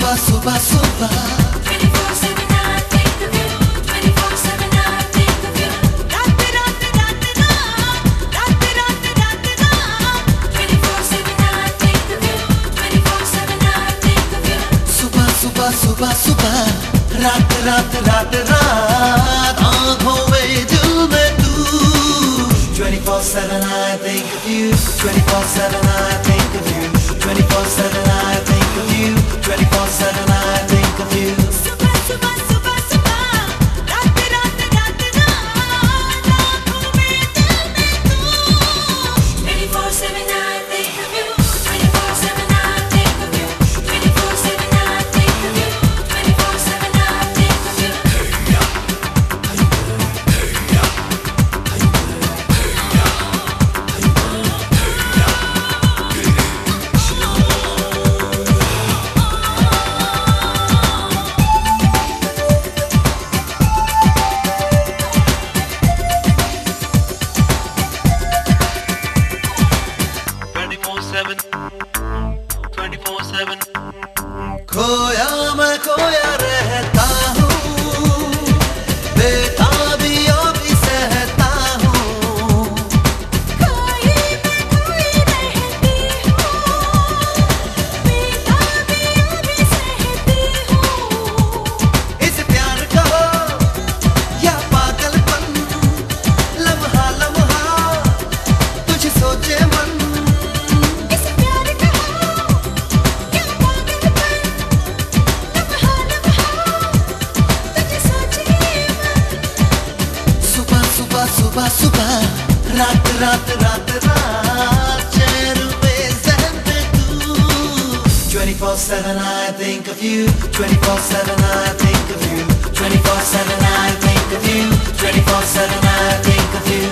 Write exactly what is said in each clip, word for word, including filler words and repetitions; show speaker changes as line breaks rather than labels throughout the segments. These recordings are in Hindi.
सुबह सुबह सुबह
twenty-four seven I think of you. twenty-four seven I think of you. रात रात रात रात रात रात रात रात twenty-four seven I think of you. twenty-four seven I think of you.
सुबह सुबह सुबह सुबह रात रात रात रात आँखों में दिल में तू twenty-four seven I think of you. twenty-four seven I think of you. twenty-four seven I think of you. twenty-four seven I think of you.
सुबह सुबह सुबह सुबह रात रात रात रात आँखों में दिल में तू twenty-four seven I think of you. twenty-four seven I think of you. twenty-four seven I think of you. twenty-four seven I think of you.
twenty-four seven twenty-four seven
खोया मैं खोया रहता हूँ बेताबियों भी सहता हूँ
खोई मैं खोई रहती हूँ बेताबियाँ भी सहती हूँ
इस प्यार का हो या पागलपन लम्हा लम्हा तुझे सोचे मन
इस प्यार का हो या पागलपन लम्हा लम्हा तुझे सोचे मन
सुबह सुबह सुबह सुबह रात रात रात रात चैन में ज़हन में तू twenty-four seven I think of you. twenty-four seven I think of you. twenty-four seven I think of you. twenty-four seven I think of you.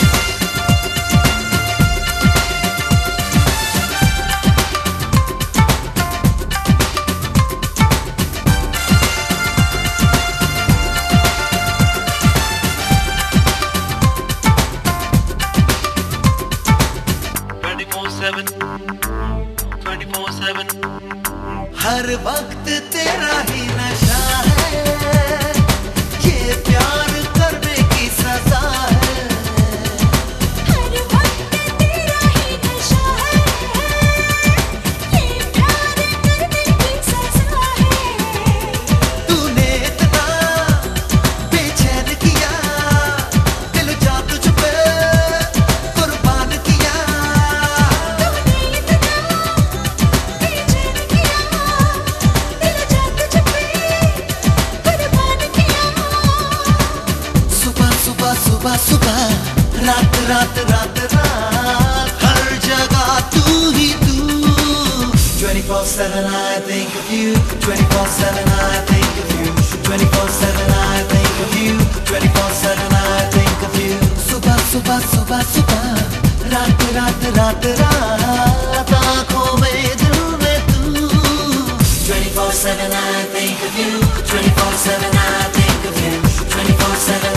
twenty-four seven twenty-four seven
हर वक्त तेरा ही नशा है ये प्यार करने की सजा है
हर वक्त तेरा ही नशा है ये प्यार करने की सजा है
तूने इतना बेचैन किया दिल जा तुझ पे कुर्बान किया
तूने इतना बेचैन किया दिल जा तुझ पे कुर्बान किया
सुबह सुबह सुबह सुबह रात रात रात रात हर जगह तू ही तू twenty-four seven I think of you. twenty-four seven I think of you. twenty-four seven I think of you. twenty-four seven I think of you. सुबह सुबह सुबह सुबह रात रात रात रात आँखों में दिल में तू twenty-four seven I think of you. twenty-four seven I think of you. twenty-four seven